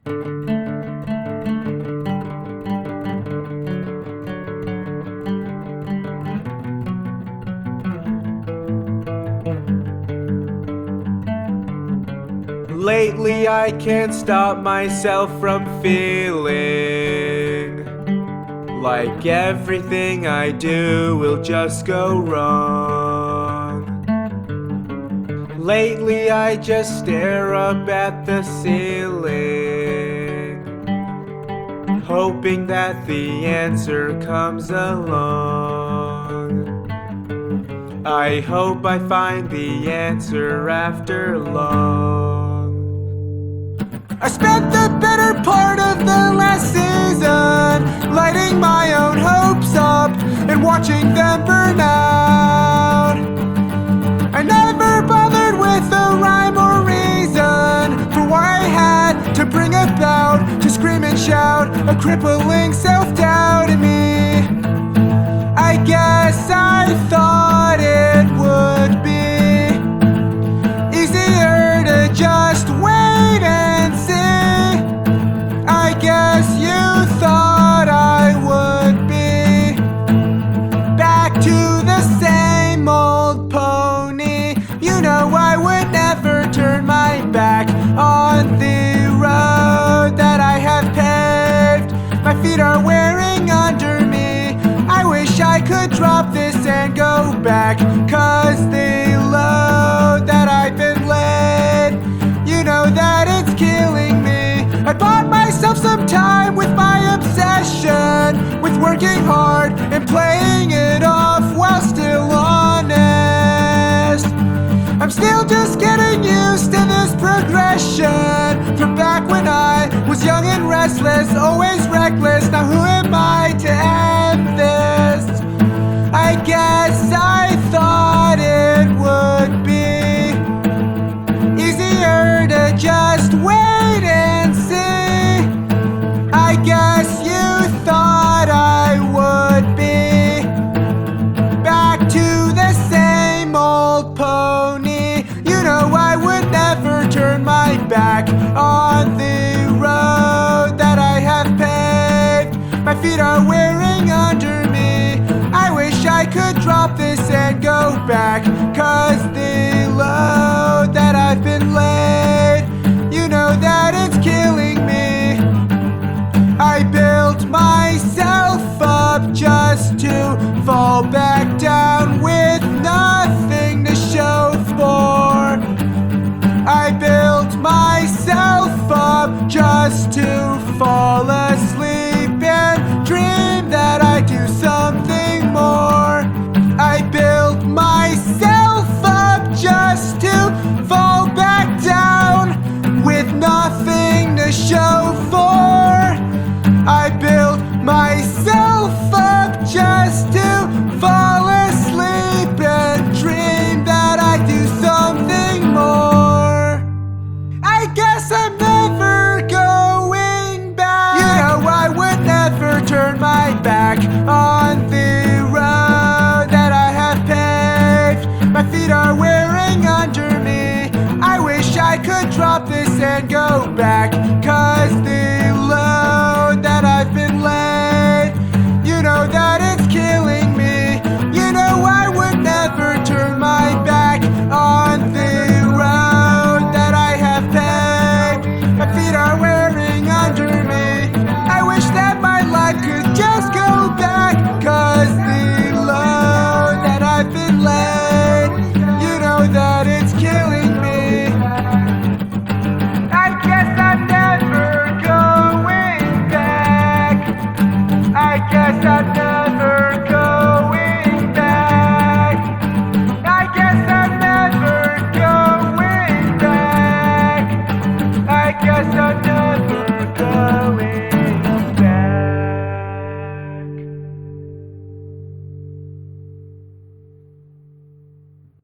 Lately I can't stop myself from feeling like everything I do will just go wrong. Lately I just stare up at the ceiling, hoping that the answer comes along. I hope I find the answer after long. I spent the better part of the last season lighting my own hopes up and watching them burn out. I never bothered with a rhyme or reason for why I had to bring about to scream and shout a crippling self-doubt in me. I guess I thought it would be easier to just wait and see. I guess you thought I would be back to the same old pony. You know I would never turn my back on the road that I have paved. My feet are wearing under me. I wish I could drop this and go back, 'cause the load that I've been laid, you know that it's killing me. I bought myself some time with my obsession with working hard and playing it off while still honest. I'm still just getting used to this progression from back when I was young and restless, always reckless. Now who am I to end this? I guess I thought it would be easier to just wait and see. I guess you thought I would be back to the same old pony. You know I would never turn my back on the road that I have paved. My feet are wearing under me. I wish I could drop this and go back, 'cause the load that I've been laid, you know that it's killing me. I built myself up just to fall back down with nothing to show for. I built myself up just to fall asleep and dream that I do something more. I built myself up just to fall back down with nothing to show for. I built myself up just to fall asleep and dream that I do something more. I guess I'm never going back. You know I would never turn my back on the road that I have paved. My feet are wearing under me. I wish I could drop this and go back, 'cause the load that I've been laid, you know that it's killing me. You know I would never turn my back on the road that I have paved. My feet are wearing under me. I wish that my life could just go back, 'cause the load that I've been laid, you know that it's killing me. I guess I'm never going back. I guess I'm never going back. I guess I'm never going back. I guess I'm never